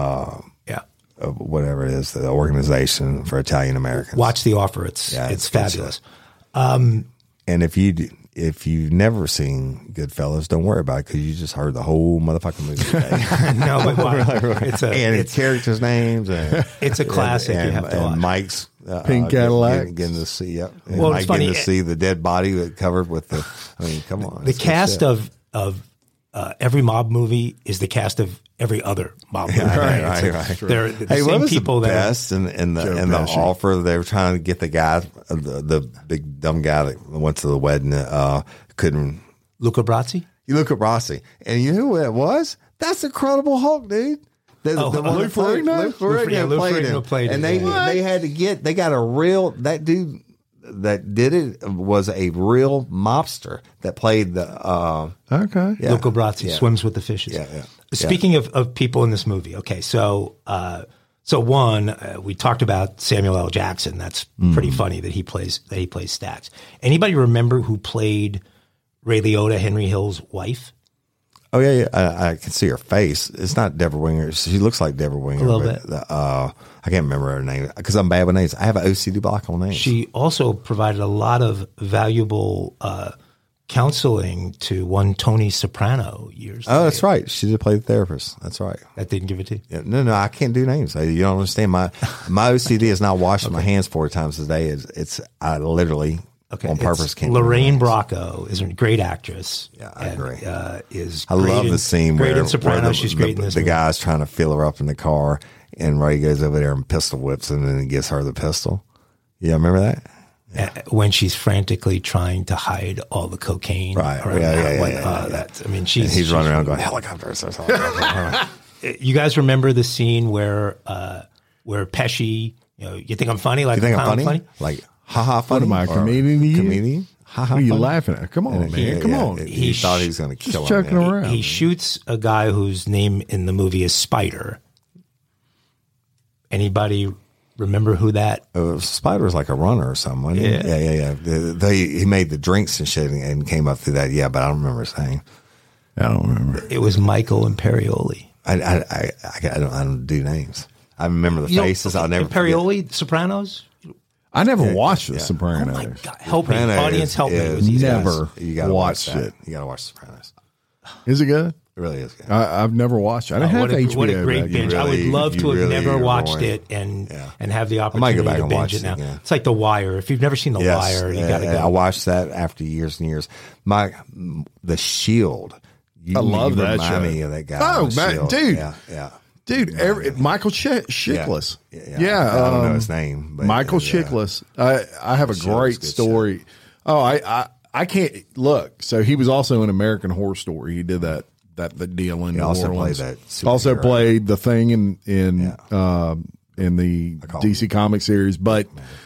Speaker 5: Whatever it is, the organization for Italian Americans.
Speaker 6: Watch The Offer; it's fabulous.
Speaker 5: And if you've never seen Goodfellas, don't worry about it because you just heard the whole motherfucking movie today.
Speaker 6: No, but
Speaker 5: it's characters' names. And,
Speaker 6: it's a classic.
Speaker 5: And,
Speaker 6: you have to watch.
Speaker 5: Mike's
Speaker 3: Pink Cadillac.
Speaker 5: Getting to see,
Speaker 6: Well,
Speaker 5: Mike getting to see the dead body that covered with the. I mean, come on.
Speaker 6: The cast of every mob movie is the cast of every other mob movie.
Speaker 5: Right.
Speaker 6: They're the same people
Speaker 5: the
Speaker 6: that
Speaker 5: best in the Offer. They were trying to get the guy, the big dumb guy that went to the wedding, couldn't.
Speaker 6: Luca Brasi.
Speaker 5: And you know who that was? That's Incredible Hulk, dude.
Speaker 3: Lou Ferrigno
Speaker 5: played him. And they had to get. They got a real that dude. that did it was a real mobster that played the.
Speaker 3: Okay.
Speaker 5: Yeah.
Speaker 6: Luca Brasi swims with the fishes.
Speaker 5: Yeah.
Speaker 6: Speaking of people in this movie, okay, so one, we talked about Samuel L. Jackson. That's pretty funny that he plays Stax. Anybody remember who played Ray Liotta, Henry Hill's wife?
Speaker 5: Oh yeah. I can see her face. It's not Deborah Winger. She looks like Deborah Winger.
Speaker 6: A little bit.
Speaker 5: I can't remember her name because I'm bad with names. I have an OCD block on names.
Speaker 6: She also provided a lot of valuable counseling to one Tony Soprano years ago.
Speaker 5: Oh, that's right. She did play the therapist. That's right.
Speaker 6: That didn't give it to you?
Speaker 5: Yeah, no, I can't do names. You don't understand. My OCD is not washing my hands 4 times a day. I literally on purpose can't.
Speaker 6: Lorraine Bracco is a great actress.
Speaker 5: Yeah, I agree.
Speaker 6: I
Speaker 5: love the scene
Speaker 6: great
Speaker 5: where
Speaker 6: in Sopranos.
Speaker 5: where
Speaker 6: She's great in this.
Speaker 5: The
Speaker 6: movie.
Speaker 5: guy's trying to fill her up in the car, and Ray goes over there and pistol whips him, and then gives her the pistol. Yeah, remember that?
Speaker 6: When she's frantically trying to hide all the cocaine.
Speaker 5: Right. He's running around going, helicopters.
Speaker 6: You guys remember the scene where Pesci, you think I'm funny? Like,
Speaker 5: you think I'm funny? Like, haha, funny?
Speaker 3: What am I, a comedian to you?
Speaker 5: Comedian?
Speaker 3: What are you laughing at? Come on, man. Come on.
Speaker 5: He thought he was going to kill him.
Speaker 3: Joking around.
Speaker 6: He shoots a guy whose name in the movie is Spider. Anybody remember who that?
Speaker 5: Spider was like a runner or something. Yeah. He made the drinks and shit and came up through that. Yeah, but I don't remember his name.
Speaker 3: I don't remember.
Speaker 6: It was Michael Imperioli.
Speaker 5: I don't do names. I remember the faces. I'll never
Speaker 6: Imperioli, Sopranos.
Speaker 3: I never watched The Sopranos.
Speaker 6: Oh my God! Help me, audience, help me. It was
Speaker 3: never
Speaker 5: you gotta
Speaker 3: watched
Speaker 5: watch
Speaker 3: it.
Speaker 5: You got to watch Sopranos.
Speaker 3: Is it good?
Speaker 5: It really is good.
Speaker 3: I've never watched it. I didn't have HBO.
Speaker 6: What a great
Speaker 3: back
Speaker 6: binge!
Speaker 3: then.
Speaker 6: I would love to have never watched
Speaker 5: ruined.
Speaker 6: it and have the opportunity
Speaker 5: go back
Speaker 6: to
Speaker 5: and
Speaker 6: binge
Speaker 5: watch
Speaker 6: it now.
Speaker 5: it again.
Speaker 6: It's like The Wire. If you've never seen The Wire, you got to go.
Speaker 5: I watched that after years and years. The Shield.
Speaker 3: I love that show.
Speaker 5: Remind me of that guy.
Speaker 3: Oh,
Speaker 5: The
Speaker 3: man,
Speaker 5: Shield.
Speaker 3: dude.
Speaker 5: Yeah.
Speaker 3: Dude, Michael Chiklis.
Speaker 5: Yeah. I don't know his name. But
Speaker 3: Michael Chiklis. I have a great story.
Speaker 5: Show.
Speaker 3: Oh, I can't look. So he was also in American Horror Story. He did that deal in New Orleans. Also played the Thing in the DC comic series. But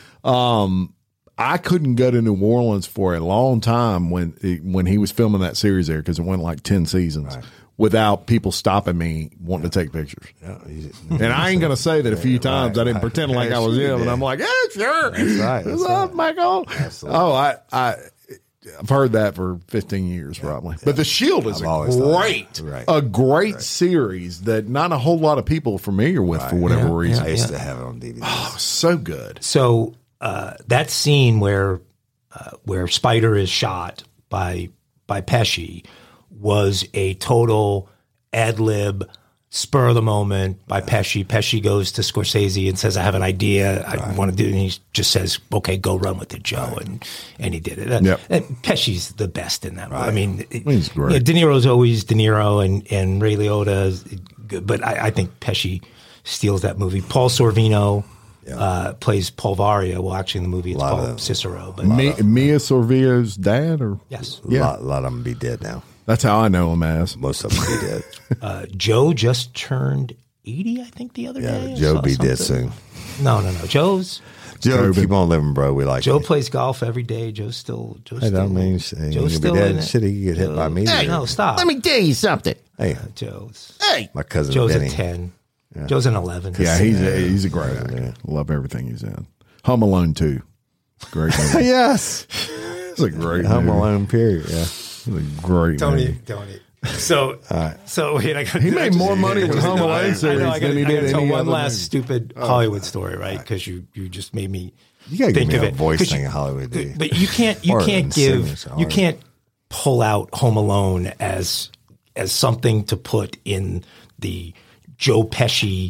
Speaker 3: I couldn't go to New Orleans for a long time when he was filming that series there because it went like 10 seasons. Right. Without people stopping me wanting to take pictures. Yeah, and I ain't going to say that a few times I didn't pretend like I was him. And I'm like, yeah, sure.
Speaker 5: That's right.
Speaker 3: What's up, Michael? Absolutely. Oh, I've heard that for 15 years probably. But The Shield is a great series that not a whole lot of people are familiar with for whatever reason.
Speaker 5: I used to have it on DVD.
Speaker 3: Oh, so good.
Speaker 6: So that scene where Spider is shot by Pesci was a total ad lib, spur of the moment by Pesci. Pesci goes to Scorsese and says, I have an idea. I want to do it. And he just says, okay, go run with it, Joe. And he did it. And Pesci's the best in that. Right. I mean,
Speaker 3: he's great.
Speaker 6: De Niro's always De Niro and Ray Liotta is good, but I think Pesci steals that movie. Paul Sorvino plays Paul Varia. Well, actually in the movie it's called Cicero. But
Speaker 3: Mia Sorvino's dad? Or
Speaker 6: yes.
Speaker 5: A lot of them be dead now.
Speaker 3: That's how I know him as.
Speaker 5: Most of them be dead.
Speaker 6: Joe just turned 80, I think, the other day.
Speaker 5: Joe be dead soon.
Speaker 6: No. Joe,
Speaker 5: keep on living, bro. We like
Speaker 6: Joe plays golf every day. Joe's still.
Speaker 5: Hey, that means Joe's still be dead. Shit, he get hit by me.
Speaker 6: Hey, no, stop.
Speaker 3: Let me tell you something.
Speaker 5: Hey,
Speaker 6: Joe's.
Speaker 3: Hey,
Speaker 5: my cousin.
Speaker 6: Joe's
Speaker 5: Benny.
Speaker 6: a 10. Yeah. Joe's an 11.
Speaker 3: Yeah, he's a great actor. Love everything he's in. Home Alone 2. Great movie.
Speaker 5: Yes.
Speaker 3: It's a great
Speaker 5: Home Alone, period. Yeah.
Speaker 3: It's a great movie.
Speaker 6: Don't. So wait,
Speaker 3: he made more money with Home Alone series than he did any other
Speaker 6: one last stupid Hollywood story, right? Because you just made me
Speaker 5: you gotta
Speaker 6: think
Speaker 5: give
Speaker 6: of
Speaker 5: me
Speaker 6: it.
Speaker 5: a voice thing in Hollywood, dude.
Speaker 6: But you can't pull out Home Alone as something to put in the Joe Pesci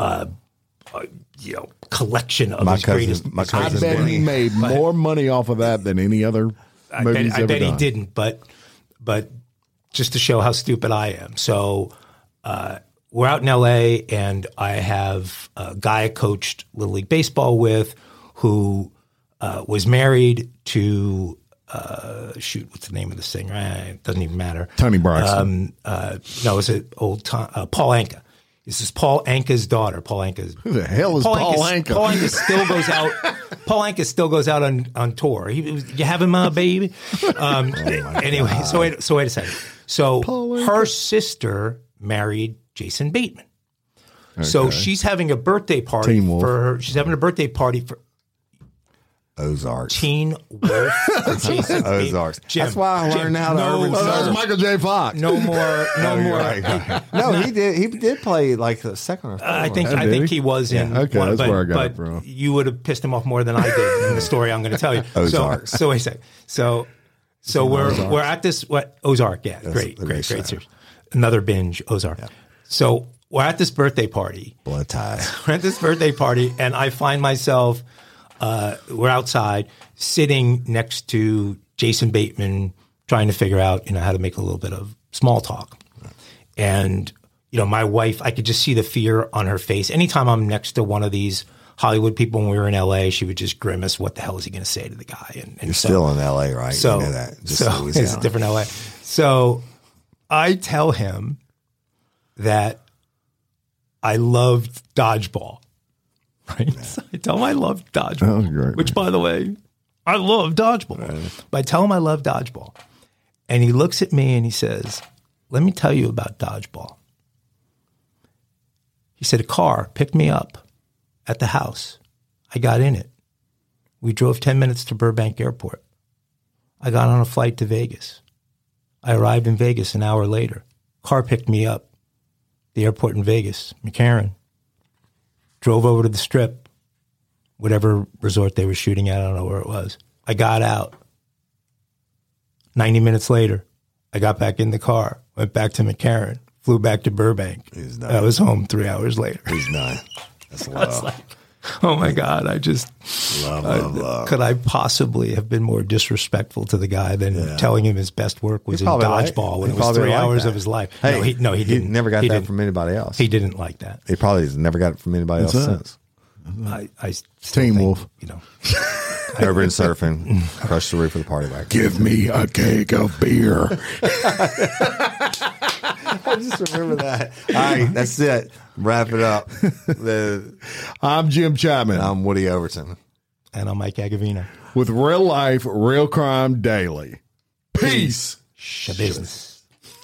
Speaker 6: collection of his greatest.
Speaker 3: I bet he made more money off of that than any other movies
Speaker 6: I bet
Speaker 3: done.
Speaker 6: he didn't, but just to show how stupid I am. So we're out in L.A. and I have a guy I coached Little League Baseball with who was married to what's the name of the singer? It doesn't even matter.
Speaker 3: Tony Braxton.
Speaker 6: No, it's an old Paul Anka. This is Paul Anka's daughter. Paul Anka's.
Speaker 3: Who the hell is Paul Anka?
Speaker 6: Paul Anka still goes out. Paul Anka still goes out on tour. You having my baby? Anyway, so wait a second. So her sister married Jason Bateman. Okay. So she's having a birthday party for her. She's having a birthday party for
Speaker 5: Ozarks.
Speaker 6: Teen Wolf for Jason
Speaker 5: Ozarks.
Speaker 6: Jim,
Speaker 5: that's why I learned how to urban surf.
Speaker 3: That was Michael J. Fox.
Speaker 6: No more.
Speaker 5: Right. No, he did play like the second or third.
Speaker 6: I think he was in.
Speaker 3: Okay,
Speaker 6: one,
Speaker 3: that's where I got it from.
Speaker 6: You would have pissed him off more than I did in the story I'm going to tell you.
Speaker 5: Ozarks.
Speaker 6: So wait a second. So we're at this Ozark. Yeah, great series. Another binge Ozark. Yeah. So we're at this birthday party.
Speaker 5: Blood ties.
Speaker 6: We're at this birthday party, and I find myself. We're outside sitting next to Jason Bateman trying to figure out, how to make a little bit of small talk. And, my wife, I could just see the fear on her face. Anytime I'm next to one of these Hollywood people when we were in L.A., she would just grimace, what the hell is he going to say to the guy? And
Speaker 5: You're still in L.A., right?
Speaker 6: So,
Speaker 5: you know that.
Speaker 6: So it's a different L.A. So I tell him that I loved dodgeball. Right? Yeah. So I tell him I love dodgeball,
Speaker 3: great,
Speaker 6: which, by the way, I love dodgeball. Right. But I tell him I love dodgeball. And he looks at me and he says, let me tell you about dodgeball. He said, a car picked me up at the house. I got in it. We drove 10 minutes to Burbank Airport. I got on a flight to Vegas. I arrived in Vegas an hour later. Car picked me up. The airport in Vegas, McCarran. Drove over to the Strip, whatever resort they were shooting at. I don't know where it was. I got out. 90 minutes later, I got back in the car, went back to McCarran, flew back to Burbank. I was home 3 hours later.
Speaker 5: He's not. That's
Speaker 6: I was like, oh my God, I just love. Could I possibly have been more disrespectful to the guy than telling him his best work was in dodgeball when it was 3 hours of his life?
Speaker 5: Hey,
Speaker 6: he didn't.
Speaker 5: He never got that from anybody else.
Speaker 6: He didn't like that.
Speaker 5: He probably has never got it from anybody else since.
Speaker 6: I
Speaker 3: Teen Wolf.
Speaker 5: Urban surfing, crush the roof of the party wagon.
Speaker 3: Give me a keg of beer.
Speaker 5: I just remember that. All right, that's it. Wrap it up.
Speaker 3: I'm Jim Chapman.
Speaker 5: I'm Woody Overton.
Speaker 6: And I'm Mike Agavino.
Speaker 3: With Real Life, Real Crime Daily. Peace.
Speaker 6: Shabusiness.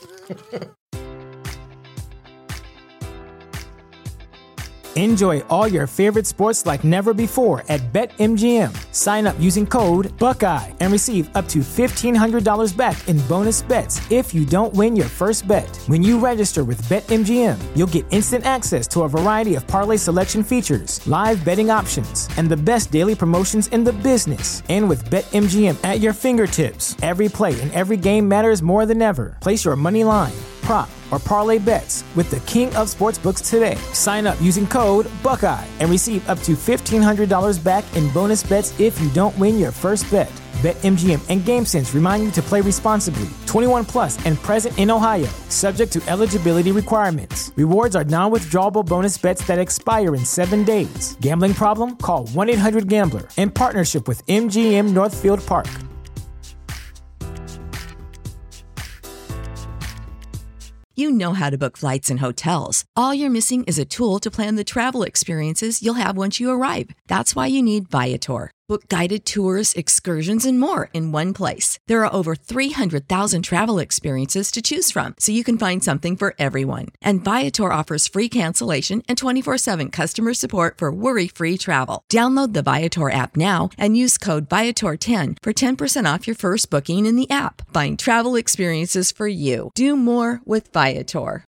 Speaker 1: Enjoy all your favorite sports like never before at BetMGM. Sign up using code Buckeye and receive up to $1,500 back in bonus bets if you don't win your first bet. When you register with BetMGM, you'll get instant access to a variety of parlay selection features, live betting options, and the best daily promotions in the business. And with BetMGM at your fingertips, every play and every game matters more than ever. Place your money line, prop, or parlay bets with the king of sportsbooks today. Sign up using code Buckeye and receive up to $1,500 back in bonus bets if you don't win your first bet. BetMGM and GameSense remind you to play responsibly. 21 plus and present in Ohio, subject to eligibility requirements. Rewards are non-withdrawable bonus bets that expire in 7 days. Gambling problem? Call 1-800-GAMBLER. In partnership with MGM Northfield Park.
Speaker 2: You know how to book flights and hotels. All you're missing is a tool to plan the travel experiences you'll have once you arrive. That's why you need Viator. Book guided tours, excursions, and more in one place. There are over 300,000 travel experiences to choose from, so you can find something for everyone. And Viator offers free cancellation and 24/7 customer support for worry-free travel. Download the Viator app now and use code Viator10 for 10% off your first booking in the app. Find travel experiences for you. Do more with Viator.